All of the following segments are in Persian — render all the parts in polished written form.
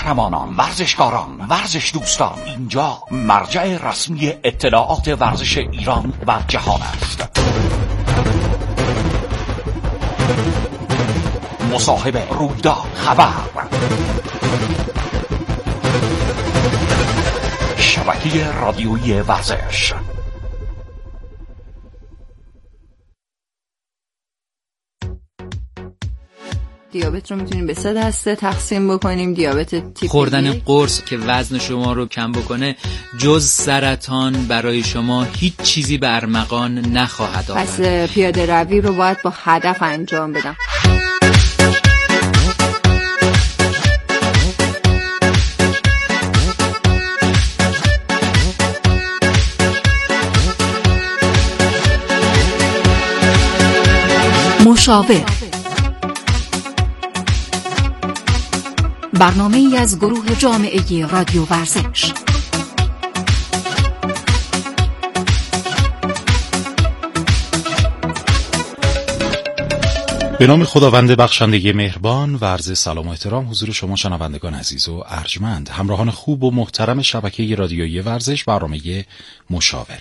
قهرمانان، ورزشکاران، ورزش دوستان، اینجا مرجع رسمی اطلاعات ورزش ایران و جهان است. مصاحبه، رویداد، خبر، شبکه رادیویی ورزش. دیابت رو میتونیم به 3 دسته تقسیم بکنیم. دیابت تیپ خوردن قرص که وزن شما رو کم بکنه جز سرطان برای شما هیچ چیزی به ارمغان نخواهد آورد. پس پیاده روی رو باید با هدف انجام بدم. مشاور، برنامه‌ای از گروه جامعه رادیو ورزش. به نام خداوند بخشنده مهربان و عرض سلام و احترام حضور شما شنوندگان عزیز و ارجمند، همراهان خوب و محترم شبکه رادیویی ورزش، برنامه مشاور.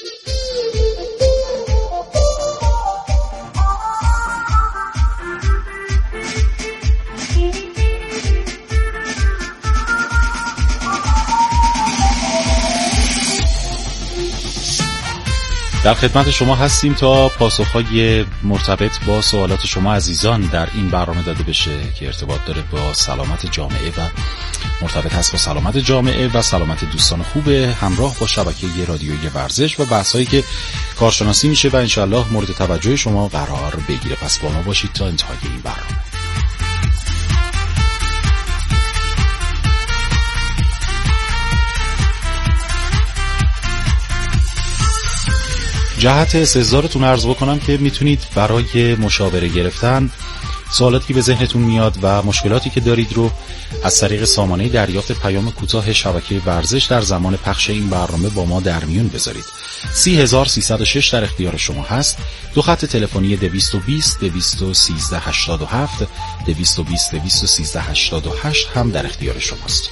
در خدمت شما هستیم تا پاسخهای مرتبط با سوالات شما عزیزان در این برنامه داده بشه که ارتباط داره با سلامت جامعه و مرتبط هست با سلامت جامعه و سلامت دوستان خوب همراه با شبکه رادیویی ورزش و بحثایی که کارشناسی میشه و انشالله مورد توجه شما قرار بگیره. پس با ما باشید تا انتهای این برنامه. جهت استحضارتون عرض بکنم که میتونید برای مشاوره گرفتن سوالاتی که به ذهنتون میاد و مشکلاتی که دارید رو از طریق سامانه دریافت پیام کوتاه شبکه ورزش در زمان پخش این برنامه با ما در میون بذارید. 30306 در اختیار شما هست. 2 خط تلفنی 220 213 87 220 213 88 هم در اختیار شماست.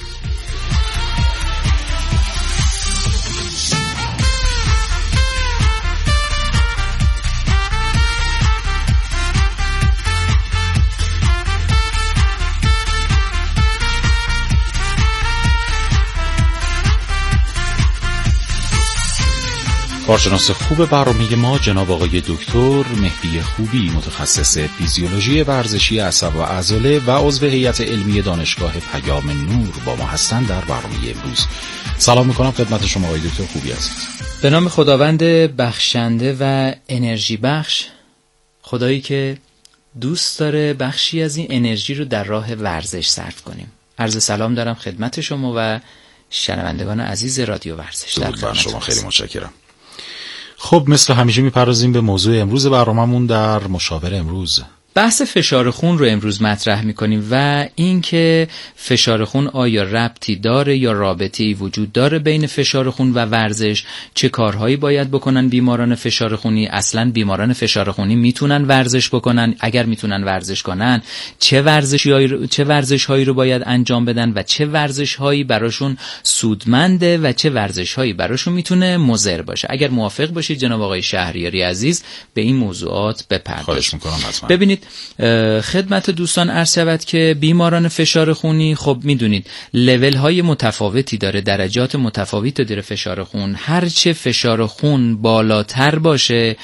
کارشناس خوب برنامه ما جناب آقای دکتر مهدی خوبی، متخصص فیزیولوژی ورزشی عصب و عضله و عضو هیئت علمی دانشگاه پیام نور با ما هستند در برنامه امروز. سلام میکنم خدمت شما آقای دکتر خوبی عزیز. به نام خداوند بخشنده و انرژی بخش، خدایی که دوست داره بخشی از این انرژی رو در راه ورزش صرف کنیم. عرض سلام دارم خدمت شما و شنوندگان عزیز رادیو ورزش. در شما خیلی متشکرم. خب مثل همیشه میپردازیم به موضوع امروز برنامه‌مون در مشاور امروز. بحث فشار خون رو امروز مطرح میکنیم و اینکه فشار خون آیا ربطی داره یا رابطه‌ای وجود داره بین فشار خون و ورزش، چه کارهایی باید بکنن بیماران فشار خونی، اصلا بیماران فشار خونی میتونن ورزش بکنن، اگر میتونن ورزش کنن چه ورزش‌هایی رو باید انجام بدن و چه ورزش‌هایی براشون سودمنده و چه ورزش‌هایی براشون میتونه مضر باشه. اگر موافق باشید جناب آقای شهریاری عزیز به این موضوعات بپردازیم. خواهش می‌کنم. حتما. ببینید خدمت دوستان عرض شود که بیماران فشار خونی خب میدونید لول های متفاوتی داره، درجات متفاوتی داره فشار خون. هرچه فشار خون بالاتر باشه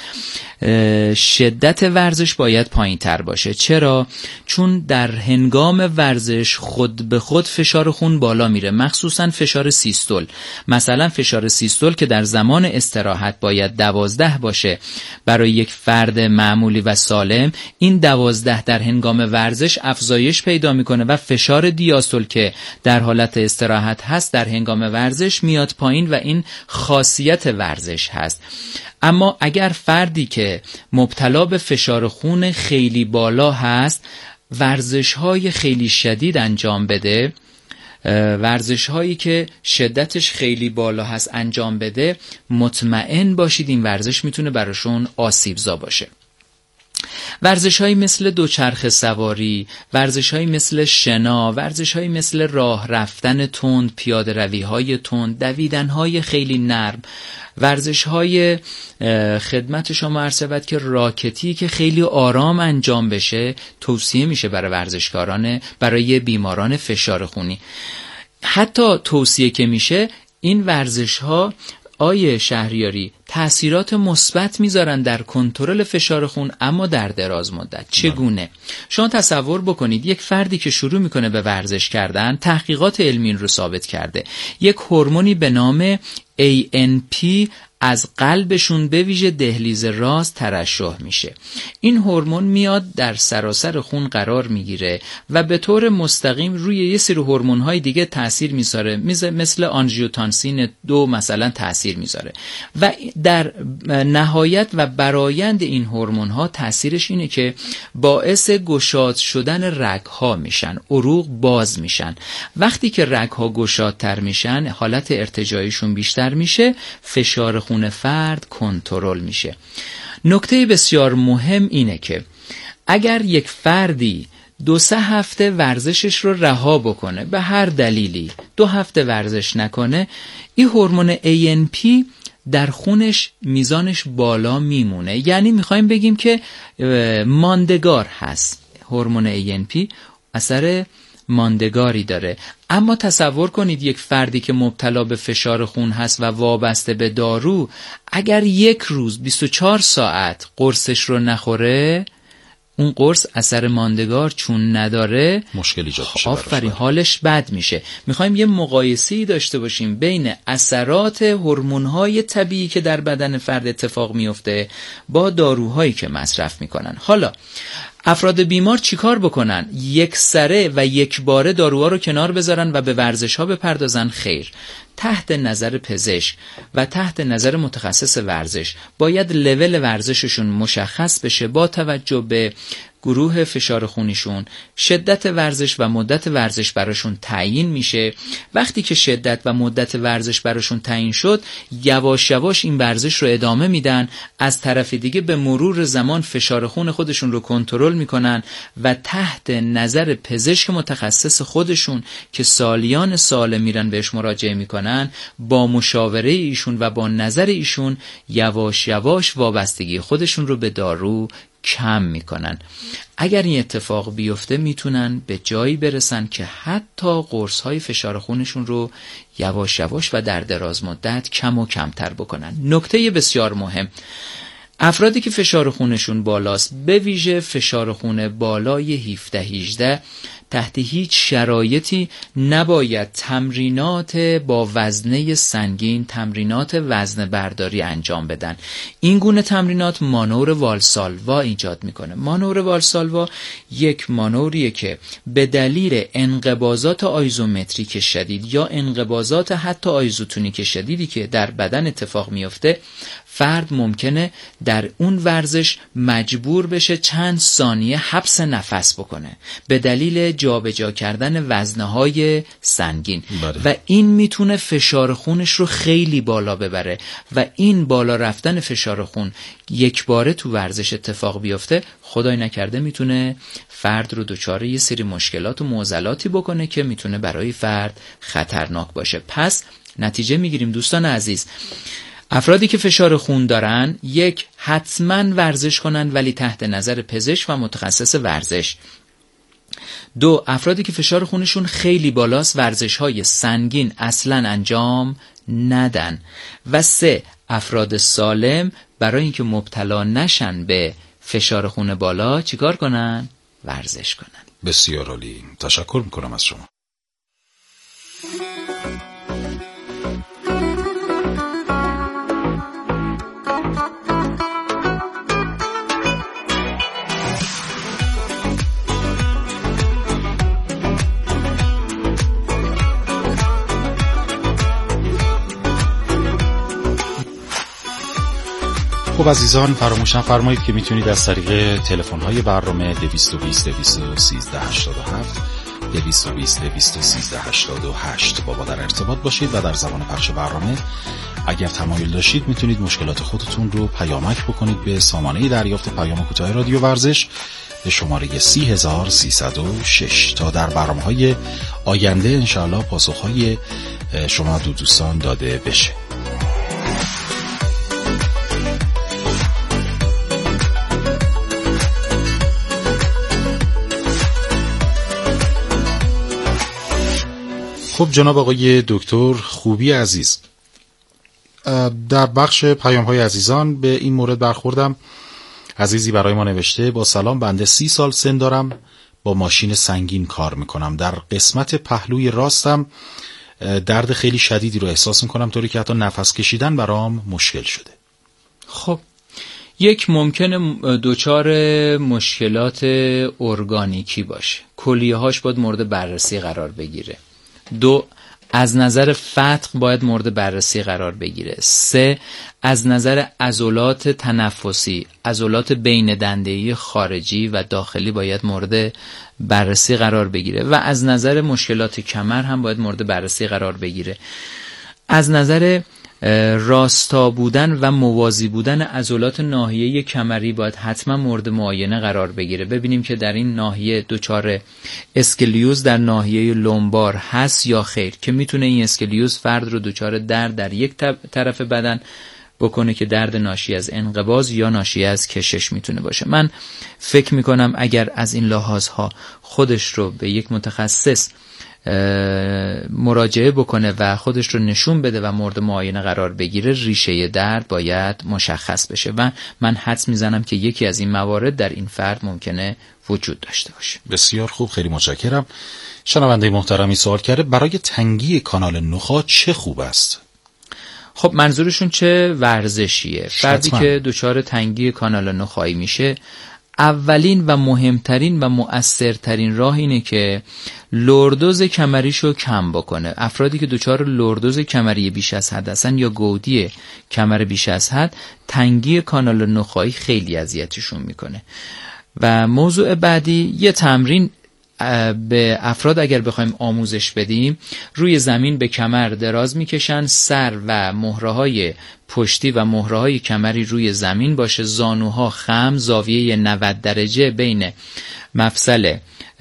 شدت ورزش باید پایین تر باشه. چرا؟ چون در هنگام ورزش خود به خود فشار خون بالا میره، مخصوصا فشار سیستول. مثلا فشار سیستول که در زمان استراحت باید 12 باشه برای یک فرد معمولی و سالم، این 12 در هنگام ورزش افزایش پیدا میکنه و فشار دیاستول که در حالت استراحت هست در هنگام ورزش میاد پایین و این خاصیت ورزش هست. اما اگر فردی که مبتلا به فشار خون خیلی بالا هست ورزش‌های خیلی شدید انجام بده، ورزش‌هایی که شدتش خیلی بالا هست انجام بده، مطمئن باشید این ورزش میتونه براشون آسیبزا باشه. ورزش‌هایی مثل دوچرخه سواری، ورزش‌هایی مثل شنا، ورزش‌هایی مثل راه رفتن تند، پیاده روی‌های تند، دویدن‌های خیلی نرم، ورزش‌های خدمت شما عرض شود که راکتی که خیلی آرام انجام بشه توصیه میشه برای ورزشکاران، برای بیماران فشار خونی. حتی توصیه که میشه این ورزش‌ها آیه شهریاری تأثیرات مثبت میذارن در کنترل فشار خون، اما در دراز مدت. چگونه؟ شما تصور بکنید یک فردی که شروع میکنه به ورزش کردن، تحقیقات علمی رو ثابت کرده، یک هورمونی به نام ANP از قلبشون به ویژه دهلیز راست ترشح میشه. این هورمون میاد در سراسر خون قرار میگیره و به طور مستقیم روی یه سری هورمون‌های دیگه تأثیر میذاره، مثل آنژیوتانسین 2 مثلا تأثیر میذاره و در نهایت و برآیند این هورمون‌ها تأثیرش اینه که باعث گشاد شدن رگ‌ها میشن، عروق باز میشن. وقتی که رگ‌ها گشادتر میشن، حالت ارتجاعیشون بیشتر میشه، فشار خون فرد کنترل میشه. نکته بسیار مهم اینه که اگر یک فردی 2-3 هفته ورزشش رو رها بکنه، به هر دلیلی 2 هفته ورزش نکنه، این هورمون ANP در خونش میزانش بالا میمونه. یعنی میخوایم بگیم که ماندگار هست. هورمون ANP اثر ماندگاری داره. اما تصور کنید یک فردی که مبتلا به فشار خون هست و وابسته به دارو، اگر یک روز 24 ساعت قرصش رو نخوره، اون قرص اثر ماندگار چون نداره، مشکل ایجاد میشه. آفرین، حالش بد میشه. میخوایم یه مقایسه‌ای داشته باشیم بین اثرات هورمون‌های طبیعی که در بدن فرد اتفاق میفته با داروهایی که مصرف میکنن. حالا افراد بیمار چیکار بکنن؟ یک سره و یک باره داروها رو کنار بذارن و به ورزش‌ها بپردازن؟ خیر. تحت نظر پزشک و تحت نظر متخصص ورزش باید لول ورزششون مشخص بشه با توجه به گروه فشار خونیشون. شدت ورزش و مدت ورزش براشون تعیین میشه. وقتی که شدت و مدت ورزش براشون تعیین شد، یواش یواش این ورزش رو ادامه میدن. از طرف دیگه به مرور زمان فشار خون خودشون رو کنترل میکنن و تحت نظر پزشک متخصص خودشون که سالیان سال میرن بهش مراجعه میکنن، با مشاوره ایشون و با نظر ایشون یواش یواش وابستگی خودشون رو به دارو کم میکنن. اگر این اتفاق بیفته میتونن به جایی برسن که حتی قرص‌های فشار خونشون رو یواش یواش و در دراز مدت کم و کمتر بکنن. نکته بسیار مهم، افرادی که فشار خونشون بالاست، به ویژه فشار خون بالای 17-18، تحت هیچ شرایطی نباید تمرینات با وزنه سنگین، تمرینات وزن برداری انجام بدن. این گونه تمرینات مانور والسالوا ایجاد میکنه. مانور والسالوا یک مانوریه که به دلیل انقباضات آیزومتریک شدید یا انقباضات حتی آیزوتونیک شدیدی که در بدن اتفاق میفته، فرد ممکنه در اون ورزش مجبور بشه چند ثانیه حبس نفس بکنه به دلیل جابجا کردن وزنه‌های سنگین. و این میتونه فشار خونش رو خیلی بالا ببره و این بالا رفتن فشار خون یک باره تو ورزش اتفاق بیفته، خدای نکرده میتونه فرد رو دچار یه سری مشکلات و معضلاتی بکنه که میتونه برای فرد خطرناک باشه. پس نتیجه میگیریم دوستان عزیز، افرادی که فشار خون دارن، یک، حتما ورزش کنن ولی تحت نظر پزشک و متخصص ورزش. 2، افرادی که فشار خونشون خیلی بالاست، ورزش‌های سنگین اصلاً انجام ندن. و 3، افراد سالم برای اینکه مبتلا نشن به فشار خون بالا چیکار کنن؟ ورزش کنن. بسیار عالی، تشکر میکنم از شما. خب عزیزان، فراموش نفرمایید که میتونید از طریق تلفن‌های برنامه 220 213 87 220-213-88 با ما در ارتباط باشید و در زمان پخش برنامه اگر تمایل داشتید میتونید مشکلات خودتون رو پیامک بکنید به سامانه دریافت پیام کوتاه رادیو ورزش به شماره 30306 تا در برنامه‌های آینده انشاءالله پاسخ‌های شما دوستان داده بشه. خب جناب آقای دکتر خوبی عزیز، در بخش پیام‌های عزیزان به این مورد برخوردم. عزیزی برای ما نوشته: با سلام، بنده 30 سال سن دارم، با ماشین سنگین کار میکنم. در قسمت پهلوی راستم درد خیلی شدیدی رو احساس میکنم، طوری که حتی نفس کشیدن برام مشکل شده. خب یک ممکنه دچار مشکلات ارگانیکی باشه، کلیه‌هاش باید مورد بررسی قرار بگیره. 2 از نظر فتق باید مورد بررسی قرار بگیره. 3 از نظر عضلات تنفسی، عضلات بین دنده‌ای خارجی و داخلی باید مورد بررسی قرار بگیره و از نظر مشکلات کمر هم باید مورد بررسی قرار بگیره. از نظر راستا بودن و موازی بودن عضلات ناحیه کمری باید حتما مورد معاینه قرار بگیره، ببینیم که در این ناحیه دچار اسکلیوز در ناحیه لومبار هست یا خیر، که میتونه این اسکلیوز فرد رو دچار درد در یک طرف بدن بکنه که درد ناشی از انقباض یا ناشی از کشش میتونه باشه. من فکر میکنم اگر از این لحاظها خودش رو به یک متخصص مراجعه بکنه و خودش رو نشون بده و مورد معاینه قرار بگیره، ریشه درد باید مشخص بشه و من حدس میزنم که یکی از این موارد در این فرد ممکنه وجود داشته باشه. بسیار خوب، خیلی متشکرم. شنونده محترمی سوال کرده: برای تنگی کانال نخاع چه خوب است؟ خب منظورشون چه ورزشیه؟ فردی که دچار تنگی کانال نخاعی میشه، اولین و مهمترین و مؤثرترین راه اینه که لوردوز کمریشو کم بکنه. افرادی که دچار لوردوز کمری بیش از حد هستن یا گودی کمر بیش از حد، تنگی کانال نخاعی خیلی اذیتشون میکنه. و موضوع بعدی، یه تمرین به افراد اگر بخوایم آموزش بدیم، روی زمین به کمر دراز میکشن، سر و مهره‌های پشتی و مهره‌های کمری روی زمین باشه، زانوها خم، زاویه 90 درجه بین مفصل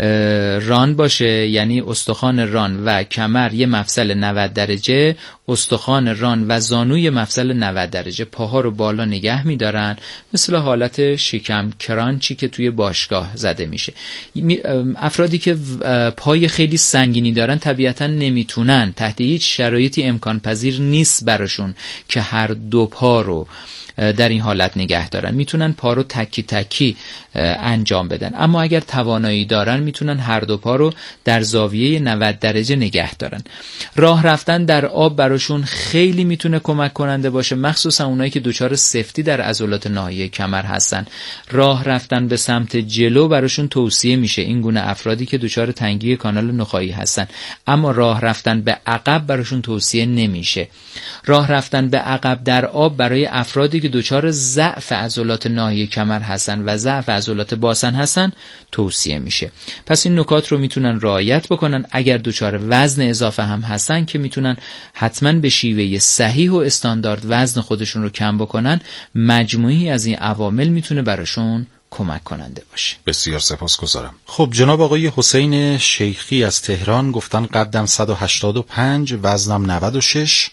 ران باشه، یعنی استخوان ران و کمر یه مفصل 90 درجه، استخوان ران و زانوی مفصل 90 درجه. پاها رو بالا نگه می‌دارن، مثل حالت شکم کرانچی که توی باشگاه زده میشه. افرادی که پای خیلی سنگینی دارن طبیعتاً نمیتونن، تحت هیچ شرایطی امکان پذیر نیست براشون که هر دو پا رو در این حالت نگه دارن. میتونن پا رو تکی تکی انجام بدن، اما اگر توانایی دارن میتونن هر دو پا رو در زاویه 90 درجه نگه دارن. راه رفتن در آب براشون خیلی میتونه کمک کننده باشه، مخصوصا اونایی که دچار سفتی در عضلات ناحیه کمر هستن. راه رفتن به سمت جلو براشون توصیه میشه، این گونه افرادی که دچار تنگی کانال نخاعی هستن، اما راه رفتن به عقب براشون توصیه نمیشه. راه رفتن به عقب در آب برای افرادی که دچار ضعف عضلات ناحیه کمر هستن و ضعف عضلات باسن هستن توصیه میشه. پس این نکات رو میتونن رعایت بکنن. اگر دچار وزن اضافه هم هستن که میتونن حتما به شیوه صحیح و استاندارد وزن خودشون رو کم بکنن. مجموعی از این عوامل میتونه براشون کمک کننده باشه. بسیار سپاسگزارم. خب جناب آقای حسین شیخی از تهران گفتن قدم 185، وزنم 96.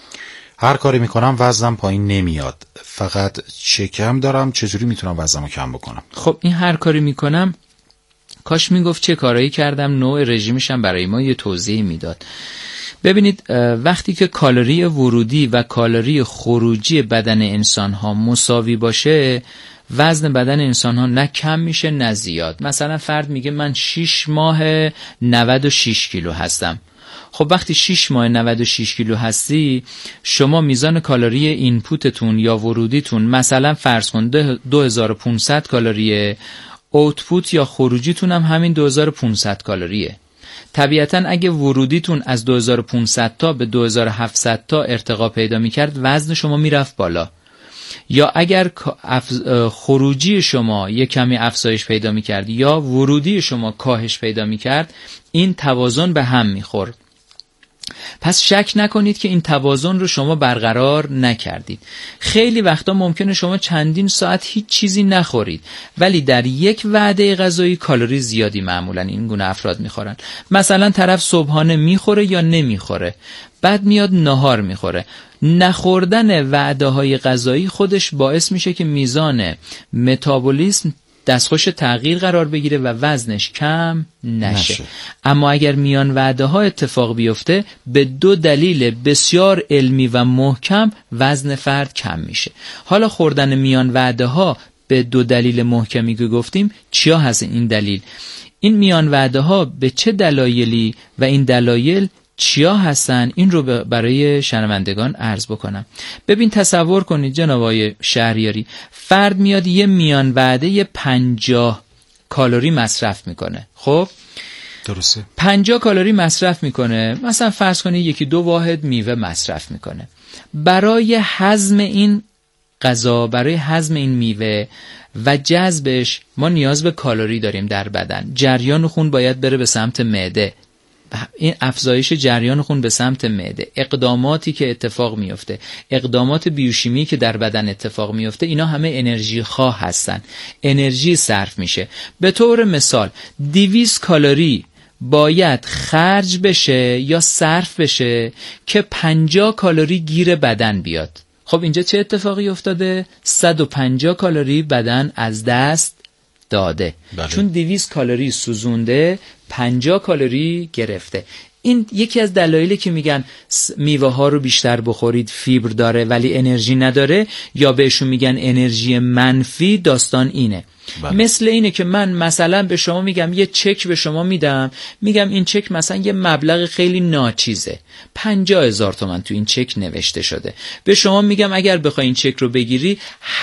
هر کاری میکنم وزنم پایین نمیاد، فقط شکم دارم، چجوری میتونم وزنمو کم بکنم؟ خب این هر کاری میکنم، کاش میگفت چه کارایی کردم، نوع رژیمشم برای ما یه توضیح میداد. ببینید وقتی که کالری ورودی و کالری خروجی بدن انسان ها مساوی باشه، وزن بدن انسان ها نه کم میشه نه زیاد. مثلا فرد میگه من 6 ماه 96 کیلو هستم. خب وقتی 6 ماه 96 کیلو هستی، شما میزان کالری اینپوتتون یا ورودیتون مثلا فرض کن 2500 کالریه، اوتپوت یا خروجیتون هم همین 2500 کالریه. طبیعتاً اگه ورودیتون از 2500 تا به 2700 تا ارتقا پیدا میکرد، وزن شما میرفت بالا. یا اگر خروجی شما یک کمی افزایش پیدا می‌کرد یا ورودی شما کاهش پیدا می‌کرد، این توازن به هم می‌خورد. پس شک نکنید که این توازن رو شما برقرار نکردید. خیلی وقتا ممکنه شما چندین ساعت هیچ چیزی نخورید ولی در یک وعده غذایی کالری زیادی معمولا این گونه افراد میخورن. مثلا طرف صبحانه میخوره یا نمیخوره، بعد میاد نهار میخوره. نخوردن وعده های غذایی خودش باعث میشه که میزان متابولیسم دستخوش تغییر قرار بگیره و وزنش کم نشه. اما اگر میان وعده ها اتفاق بیفته، به 2 دلیل بسیار علمی و محکم وزن فرد کم میشه. حالا خوردن میان وعده ها به 2 دلیل محکمی که گفتیم چیا هست این دلیل؟ این میان وعده ها به چه دلایلی و این دلایل چیا هستن؟ این رو برای شنوندگان عرض بکنم. ببین تصور کنید جناب آقای شهریاری، فرد میاد یه میان وعده 50 کالری مصرف میکنه. خب درسته، 50 کالری مصرف میکنه، مثلا فرض کنید 1-2 واحد میوه مصرف میکنه. برای هضم این غذا، برای هضم این میوه و جذبش ما نیاز به کالری داریم در بدن. جریان خون باید بره به سمت معده. این افزایش جریان خون به سمت معده، اقداماتی که اتفاق میفته، اقدامات بیوشیمی که در بدن اتفاق میفته، اینا همه انرژی خواه هستن. انرژی صرف میشه. به طور مثال 200 کالری باید خرج بشه یا صرف بشه که 50 کالری گیر بدن بیاد. خب اینجا چه اتفاقی افتاده؟ 150 کالری بدن از دست داده. بله. چون 200 کالری سوزونده، 50 کالری گرفته. این یکی از دلایلی که میگن میوه ها رو بیشتر بخورید، فیبر داره ولی انرژی نداره، یا بهشون میگن انرژی منفی. داستان اینه. بله. مثل اینه که من مثلا به شما میگم یه چک به شما میدم، میگم این چک مثلا یه مبلغ خیلی ناچیزه، 50,000 تومان تو این چک نوشته شده. به شما میگم اگر بخوای این چک رو بگیری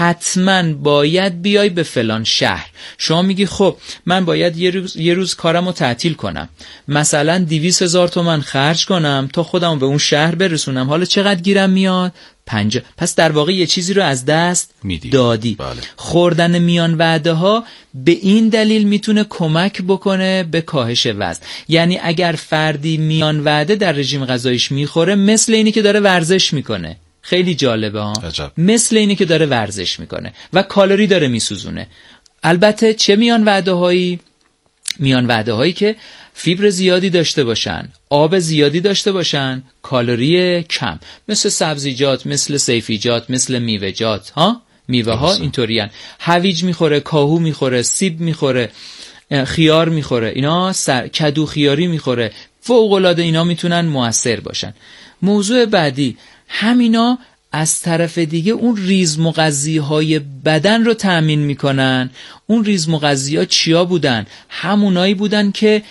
حتما باید بیای به فلان شهر. شما میگی خب من باید یه روز کارم رو تعطیل کنم، مثلا 200,000 تومان خرج کنم تا خودم به اون شهر برسونم. حالا چقدر گیرم میاد؟ 50. پس در واقع یه چیزی رو از دست دادی. بله. خوردن میان وعده ها به این دلیل میتونه کمک بکنه به کاهش وزن. یعنی اگر فردی میان وعده در رژیم غذاییش میخوره، مثل اینی که داره ورزش میکنه. خیلی جالبه ها. عجب. مثل اینی که داره ورزش میکنه و کالری داره میسوزونه. البته چه میان وعده هایی؟ میان وعده هایی که فیبر زیادی داشته باشن، آب زیادی داشته باشن، کالری کم، مثل سبزیجات، مثل سیفیجات، مثل میوه‌جات. میوه ها اینطورین. هویج میخوره، کاهو میخوره، سیب میخوره، خیار میخوره، اینا کدو خیاری میخوره. فوق العاده اینا میتونن مؤثر باشن. موضوع بعدی، همینا از طرف دیگه اون ریزمغذی‌های بدن رو تأمین میکنن. اون ریزمغذی‌ها چیا بودن؟ همونایی بودن که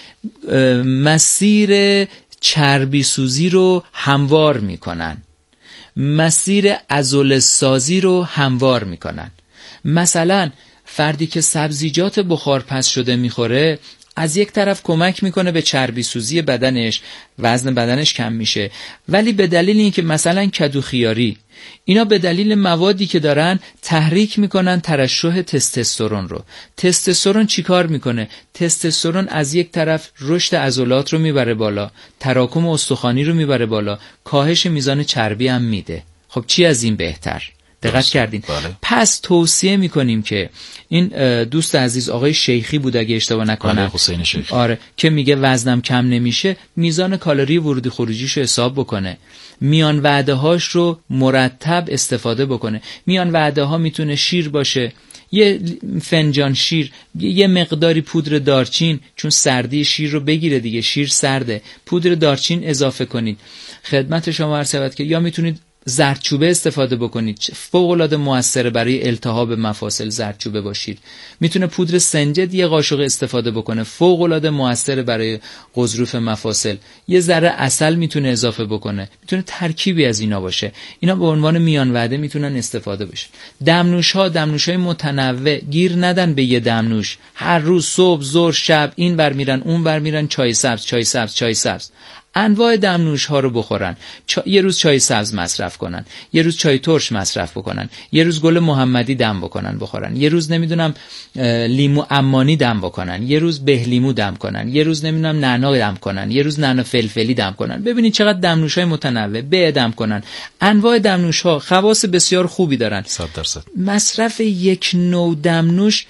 مسیر چربی سوزی رو هموار میکنن، مسیر عضله سازی رو هموار میکنن. مثلا فردی که سبزیجات بخارپز شده میخوره، از یک طرف کمک میکنه به چربی سوزی بدنش، وزن بدنش کم میشه، ولی به دلیل اینکه مثلا کدو خیاری، اینا به دلیل موادی که دارن تحریک میکنن ترشح تستوسترون رو. تستوسترون چی کار میکنه؟ تستوسترون از یک طرف رشد عضلات رو میبره بالا، تراکم استخوانی رو میبره بالا، کاهش میزان چربی هم میده. خب چی از این بهتر؟ دقت کردین؟ بله. پس توصیه میکنیم که این دوست عزیز آقای شیخی بود اگه اشتباه نکنم، بله، حسین شیخی، آره، که میگه وزنم کم نمیشه، میزان کالری ورودی خروجیشو حساب بکنه، میان وعده هاش رو مرتب استفاده بکنه. میان وعده ها میتونه شیر باشه، یه فنجان شیر، یه مقداری پودر دارچین، چون سردی شیر رو بگیره دیگه، شیر سرده، پودر دارچین اضافه کنید. خدمت شما عرض شود که یا میتونید زردچوبه استفاده بکنید، فوق العاده موثره برای التهاب مفاصل زردچوبه باشید. میتونه پودر سنجد یه قاشق استفاده بکنه، فوق العاده موثره برای غضروف مفاصل. یه ذره عسل میتونه اضافه بکنه، میتونه ترکیبی از اینا باشه. اینا به عنوان میان وعده میتونن استفاده بشه. دمنوش‌های متنوع، گیر ندن به یه دمنوش. هر روز صبح، ظهر، شب این ور میرن اون ور میرن، چای سبز. انواع دمنوش ها رو بخورن. یه روز چای سبز مصرف کنن، یه روز چای ترش مصرف بکنن، یه روز گل محمدی دم بکنن بخورن، یه روز نمیدونم لیمو عمانی دم بکنن، یه روز بهلیمو دم کنن، یه روز نمیدونم نعنا دم کنن، یه روز نعنا فلفلی دم کنن. ببینید چقدر دمنوش‌های متنوع دم کنن. انواع دمنوش‌ها خواص بسیار خوبی دارن. 100%. مصرف یک نوع دمنوش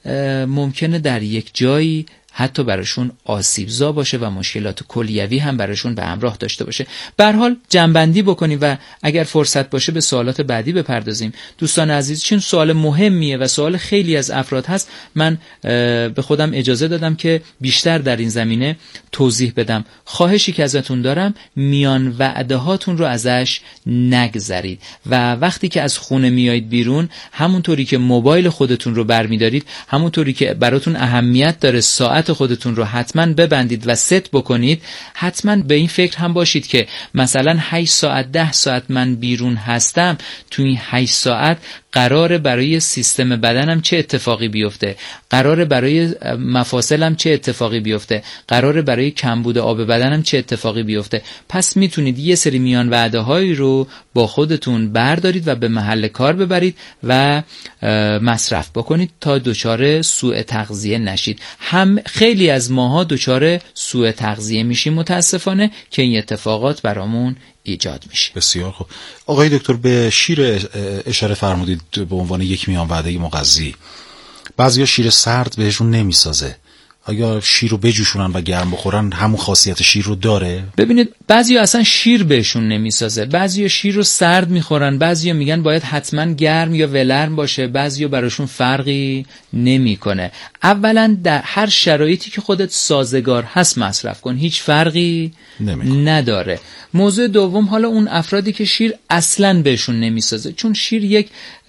ممکنه در یک جایی حتی براشون آسیبزا باشه و مشکلات کلیوی هم براشون به همراه داشته باشه. به هر حال جنبندی بکنیم و اگر فرصت باشه به سوالات بعدی بپردازیم. دوستان عزیز، چون سوال مهمیه و سوال خیلی از افراد هست، من به خودم اجازه دادم که بیشتر در این زمینه توضیح بدم. خواهشی که ازتون دارم، میان وعده هاتون رو ازش نگذرید و وقتی که از خونه میایید بیرون، همونطوری که موبایل خودتون رو برمیدارید، همونطوری که براتون اهمیت داره ساعت خودتون رو حتما ببندید و ست بکنید، حتما به این فکر هم باشید که مثلا 8 ساعت 10 ساعت من بیرون هستم، تو این 8 ساعت قراره برای سیستم بدنم چه اتفاقی بیفته، قراره برای مفاصلم چه اتفاقی بیفته، قراره برای کمبود آب بدنم چه اتفاقی بیفته. پس میتونید یه سری میان وعده هایی رو با خودتون بردارید و به محل کار ببرید و مصرف بکنید تا دچار سوء تغذیه نشید. هم خیلی از ماها دچار سوء تغذیه میشیم متاسفانه که این اتفاقات برامون ایجاد میشه. بسیار خوب. آقای دکتر، به شیر اشاره فرمودید به عنوان یک میان وعده مغذی. بعضیا شیر سرد بهشون نمیسازه. آیا شیر رو بجوشونن و گرم بخورن همون خاصیت شیر رو داره؟ ببینید، بعضیا اصلا شیر بهشون نمیسازه، بعضیا شیر رو سرد میخورن، بعضیا میگن باید حتما گرم یا ولرم باشه، بعضیا براشون فرقی نمیکنه. اولا در هر شرایطی که خودت سازگار هست مصرف کن، هیچ فرقی نداره. موضوع دوم، حالا اون افرادی که شیر اصلا بهشون نمیسازه، چون شیر یک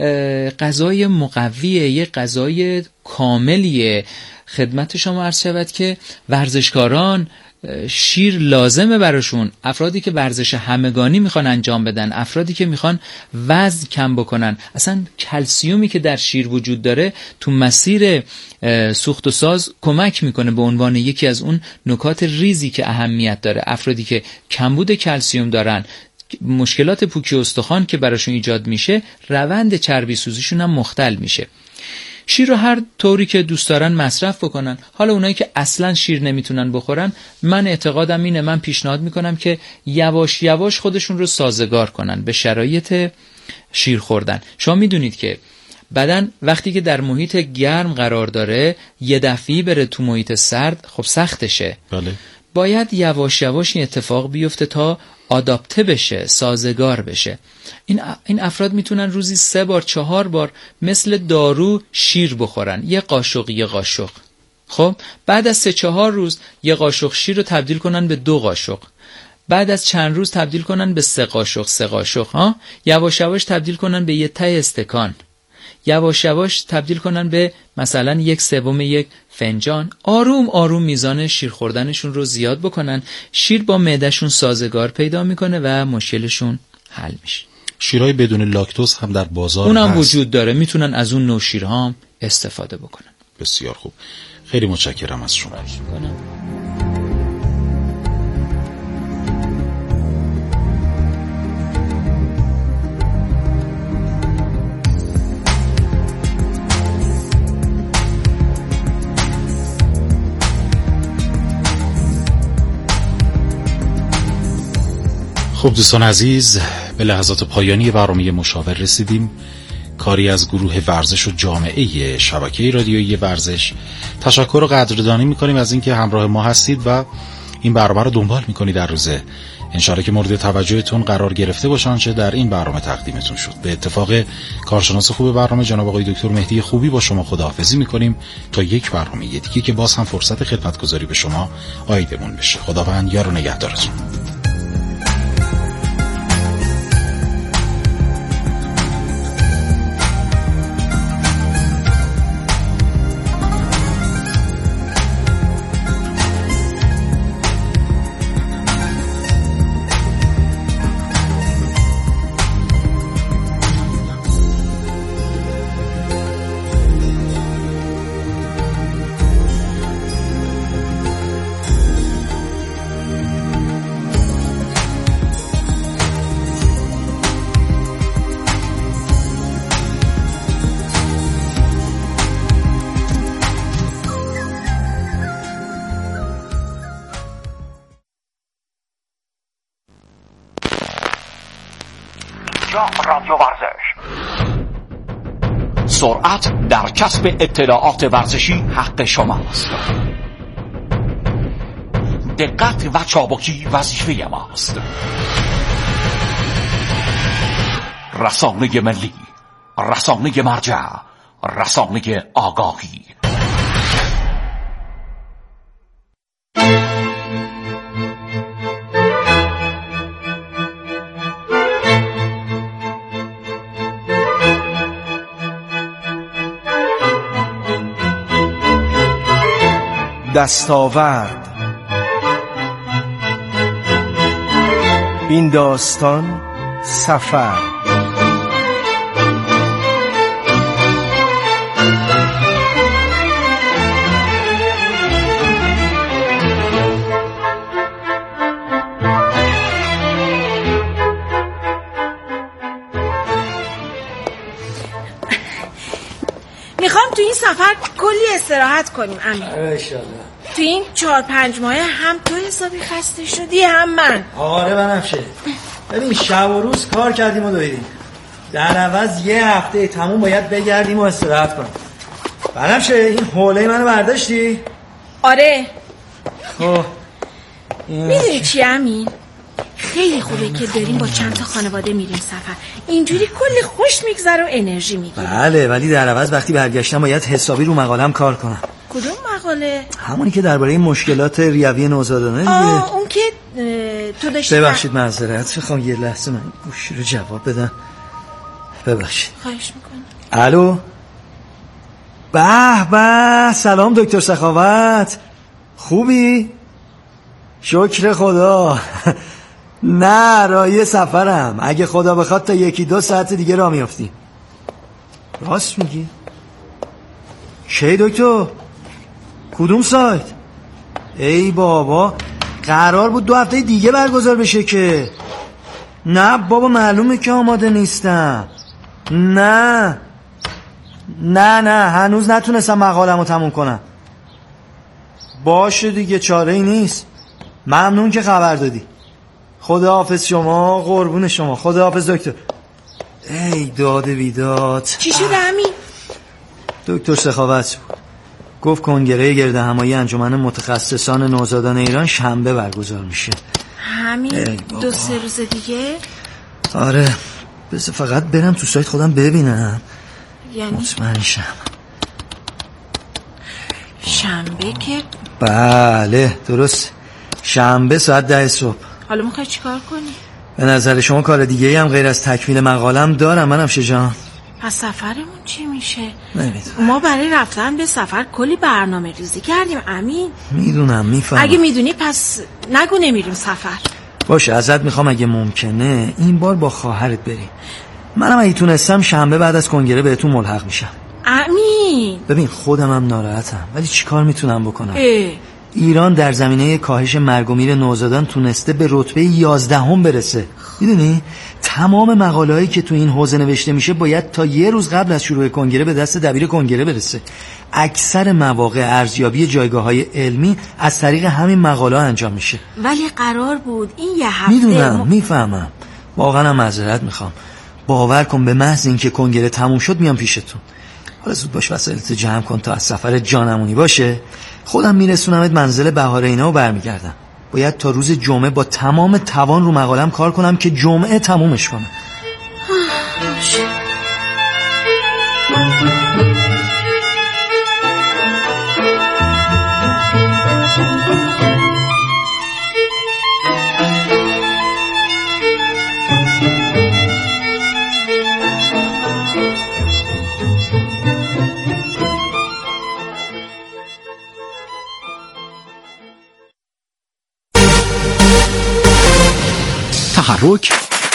غذای مقویه، یک غذای کاملیه. خدمت شما عرض شود که ورزشکاران شیر لازمه براشون، افرادی که ورزش همگانی میخوان انجام بدن، افرادی که میخوان وزن کم بکنن، اصلا کلسیومی که در شیر وجود داره تو مسیر سوخت و ساز کمک میکنه به عنوان یکی از اون نکات ریزی که اهمیت داره. افرادی که کمبود کلسیوم دارن، مشکلات پوکی استخوان که براشون ایجاد میشه، روند چربی سوزیشون هم مختل میشه. شیر رو هر طوری که دوست دارن مصرف بکنن. حالا اونایی که اصلا شیر نمیتونن بخورن، من اعتقادم اینه، من پیشنهاد میکنم که یواش یواش خودشون رو سازگار کنن به شرایط شیر خوردن. شما میدونید که بدن وقتی که در محیط گرم قرار داره، یه دفعی بره تو محیط سرد، خب سختشه. بله. باید یواش یواش این اتفاق بیفته تا آداپته بشه، سازگار بشه. این افراد میتونن روزی 3 بار 4 بار مثل دارو شیر بخورن، یه قاشق. خب بعد از 3-4 روز یه قاشق شیر رو تبدیل کنن به 2 قاشق، بعد از چند روز تبدیل کنن به 3 قاشق، یواش یواش تبدیل کنن به یه ته استکان، یواش یواش تبدیل کنن به مثلا 1/3 یک فنجان. آروم آروم میزان شیر خوردنشون رو زیاد بکنن. شیر با معدهشون سازگار پیدا میکنه و مشکلشون حل میشه. شیرهای بدون لاکتوز هم در بازار اونم وجود داره، میتونن از اون نوع شیرها هم استفاده بکنن. بسیار خوب، خیلی متشکرم از شما. خب دوستان عزیز، به لحظات پایانی برنامه مشاور رسیدیم. کاری از گروه ورزش و جامعه شبکه رادیویی ورزش. تشکر و قدردانی میکنیم از اینکه همراه ما هستید و این برنامه رو دنبال میکنید در روزه. انشالله که مورد توجهتون قرار گرفته باشن چه در این برنامه تقدیمتون شد. به اتفاق کارشناس خوب برنامه جناب آقای دکتر مهدی خوبی با شما خداحافظی میکنیم تا یک برنامه دیگه که باز هم فرصت خدمتگزاری به شما عایدمون بشه. خداوند یار و نگهدارتون. اینجا رادیو ورزش. سرعت در کسب اطلاعات ورزشی حق شماست. دقت و چابکی وظیفه ماست. رسانه ملی، رسانه مرجع، رسانه آگاهی. دستاورد. این داستان سفر. میخوام تو این سفر کلی استراحت کنیم امین. انشالله. تو این 4-5 ماه هم تو حسابی خسته شدی هم من. آره بنفشه. ببین شب و روز کار کردیم و دویدیم، در عوض یه هفته تموم باید بگردیم و استراحت کنیم. بنفشه این حوله منو برداشتی؟ آره. خب میدونی چی امین؟ خیلی خوبه که داریم با چند تا خانواده میریم سفر، اینجوری کلی خوش میگذره و انرژی میگیریم. بله، ولی در عوض وقتی برگشتم باید حسابی رو مقالم کار کنم. کدوم مقاله؟ همونی که درباره این مشکلات ریوی نوزادانه دیگه. اون که تو داشتی. ببخشید معذرت میخوام، یه لحظه من گوشی رو جواب بدم. ببخشید. خواهش میکنم. الو. به به، سلام دکتر سخاوت، خوبی؟ شکر خدا. نه راه سفرم، اگه خدا بخواد تا 1-2 ساعت دیگه راه میافتیم. راست میگی؟ کی دکتر؟ کدوم سایت؟ ای بابا، قرار بود 2 هفته دیگه برگزار بشه که. نه بابا، معلومه که آماده نیستم. نه هنوز نتونستم مقالمو تموم کنم. باشه دیگه، چاره ای نیست. ممنون که خبر دادی. خداحافظ شما، قربون شما. خداحافظ دکتر. ای داد بیداد. چی شده امین؟ دکتر سخاوت گفت کنگره گرد همایی انجمن متخصصان نوزادان ایران شنبه برگزار میشه. همین 2-3 روز دیگه؟ آره، بس فقط برم تو سایت خودم ببینم، یعنی مطمئن شم. شنبه که؟ بله درست، شنبه ساعت 10 صبح. حالا میخوای چیکار کنی؟ به نظر شما کار دیگه هم غیر از تکمیل مقالم دارم منفشه جان؟ پس سفرمون چی میشه؟ نمیدونم. ما برای رفتن به سفر کلی برنامه ریزی کردیم امین. میدونم، میفهمم. اگه میدونی پس نگو نمیریم سفر. باشه، ازت میخوام اگه ممکنه این بار با خواهرت بریم. منم اگه تونستم شنبه بعد از کنگره بهتون ملحق میشم. امین ببین خودم هم ناراحتم، ولی چیکار میتونم بکنم؟ ایران در زمینه کاهش مرگ و میر نوزادان تونسته به رتبه 11 برسه. میدونی تمام مقاله‌ای که تو این حوزه نوشته میشه باید تا 1 روز قبل از شروع کنگره به دست دبیر کنگره برسه. اکثر مواقع ارزیابی جایگاه‌های علمی از طریق همین مقاله انجام میشه. ولی قرار بود این یه هفته. میدونم میفهمم، واقعا معذرت میخوام. باور کن به محض اینکه کنگره تموم شد میام پیشتون. حالا زود باش وسایلت جمع کن تا از سفر جانمونی باشه. خودم میرسونمت منزل بهاره اینا و برمیگردم. باید تا روز جمعه با تمام توان رو مقالم کار کنم که جمعه تمومش کنم. تحرک،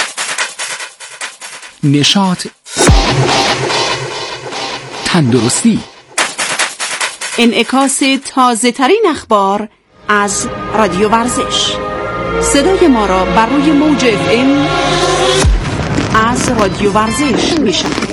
نشاط، تندرستی، انعکاس تازه ترین اخبار از رادیو ورزش. صدای ما را بر روی موج FM از رادیو ورزش میشنوید.